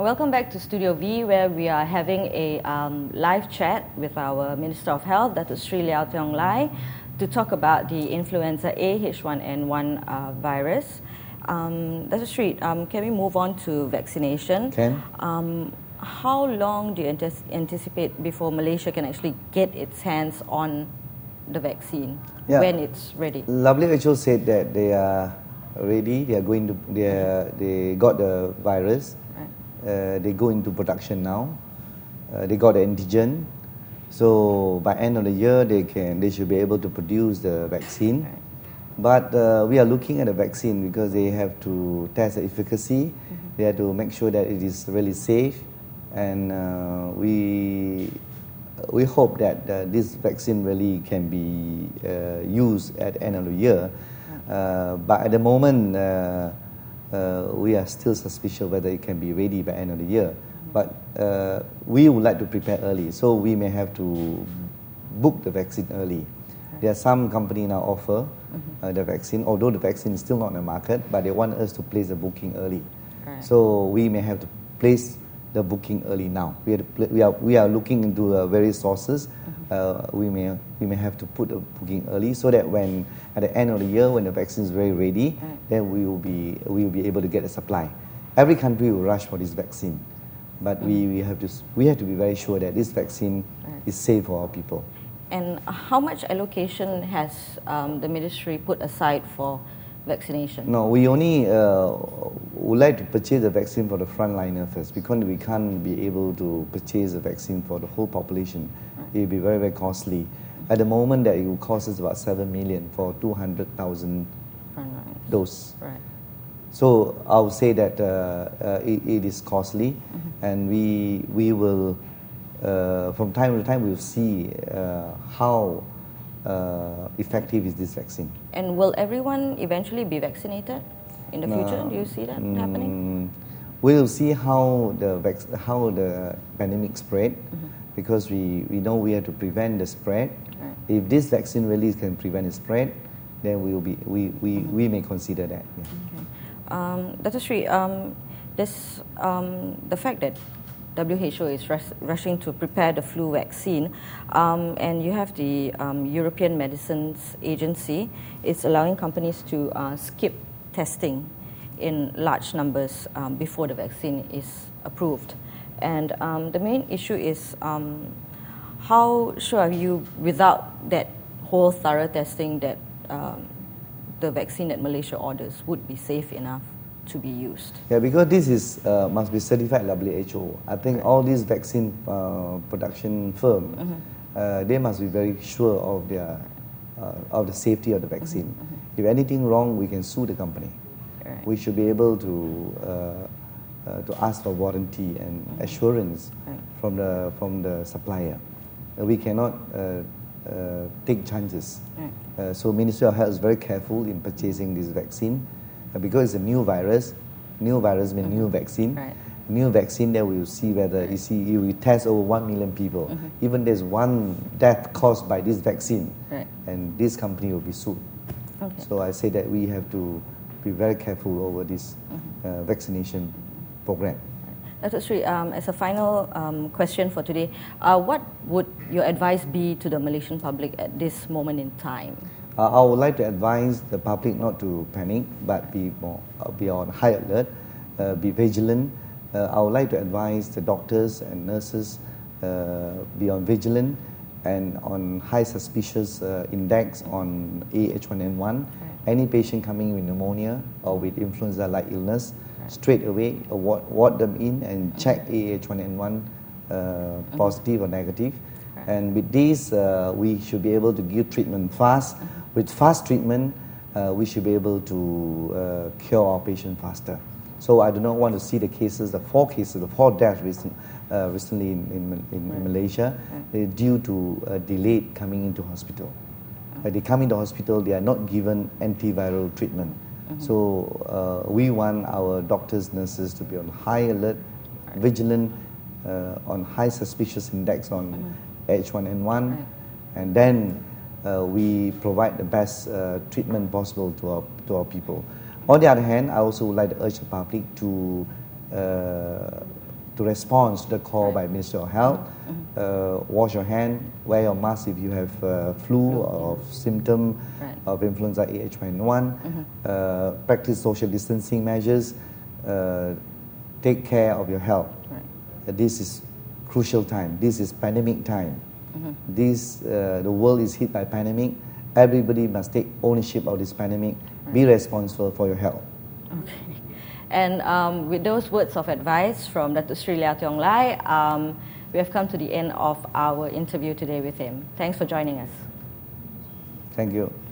Welcome back to Studio V, where we are having a live chat with our Minister of Health, Dr. Sri Liao Tiong Lai, to talk about the influenza A H1N1 virus. Dr. Sri, can we move on to vaccination? Can. How long do you anticipate before Malaysia can actually get its hands on the vaccine when it's ready? WHO said that they are ready. They are going to. They got the virus. They go into production now. They got the antigen. So by end of the year, they should be able to produce the vaccine. Right. But we are looking at the vaccine because they have to test the efficacy. They have to make sure that it is really safe, and we hope that this vaccine really can be used at the end of the year. But at the moment, we are still suspicious whether it can be ready by end of the year. But we would like to prepare early, so we may have to book the vaccine early. There are some companies now offer the vaccine, although the vaccine is still not in the market, but they want us to place the booking early. Right. So we may have to place the booking early now. We are looking into various sources. We may have to put a booking early so that when at the end of the year, when the vaccine is very ready, then we will be able to get a supply. Every country will rush for this vaccine, but we have to be very sure that this vaccine is safe for our people. And how much allocation has the ministry put aside for vaccination? No, we only would like to purchase the vaccine for the frontliner first, because we can't be able to purchase the vaccine for the whole population. It will be very, very costly. At the moment, that it will cost us about 7 million for 200,000 doses. Right. So I would say that it is costly, and we will from time to time we will see how effective is this vaccine. And will everyone eventually be vaccinated in the future? Do you see that happening? We will see how the pandemic spread, because we know we have to prevent the spread. Right. If this vaccine really can prevent the spread, then we may consider that. Yeah. Okay. Dr. Sri, the fact that WHO is rushing to prepare the flu vaccine, and you have the European Medicines Agency is allowing companies to skip testing in large numbers before the vaccine is approved. And the main issue is how sure are you, without that whole thorough testing, that the vaccine that Malaysia orders would be safe enough to be used? Yeah, because this is must be certified WHO. I think all these vaccine production firms, they must be very sure of the safety of the vaccine. If anything wrong, we can sue the company. Right. We should be able to ask for warranty and assurance from the supplier. We cannot take chances. So Ministry of Health is very careful in purchasing this vaccine. Because it's a new virus means new vaccine. Right. New vaccine, that we will see whether we test over 1 million people. Even there's one death caused by this vaccine, and this company will be sued. Okay. So I say that we have to be very careful over this vaccination program. Dr. Sri, as a final question for today, what would your advice be to the Malaysian public at this moment in time? I would like to advise the public not to panic, but be on high alert, be vigilant. I would like to advise the doctors and nurses be on vigilant and on high suspicious index on AH1N1. Any patient coming with pneumonia or with influenza-like illness, straight away ward them in and check AH1N1 positive or negative. And with this, we should be able to give treatment fast. With fast treatment, we should be able to cure our patient faster. So I do not want to see the 4 deaths recently in Malaysia, due to delayed coming into hospital. They come into hospital, they are not given antiviral treatment. So we want our doctors, nurses to be on high alert, vigilant, on high suspicious index on H1N1, and then we provide the best treatment possible to our people. On the other hand, I also would like to urge the public to to respond to the call by Ministry of Health. Wash your hand, wear your mask if you have flu or symptom of influenza AH1N1. Practice social distancing measures. Take care of your health. This is crucial time. This is pandemic time. The world is hit by pandemic. Everybody must take ownership of this pandemic. Be responsible for your health. Okay. And with those words of advice from Dr. Sri Leotiong Lai, we have come to the end of our interview today with him. Thanks for joining us. Thank you.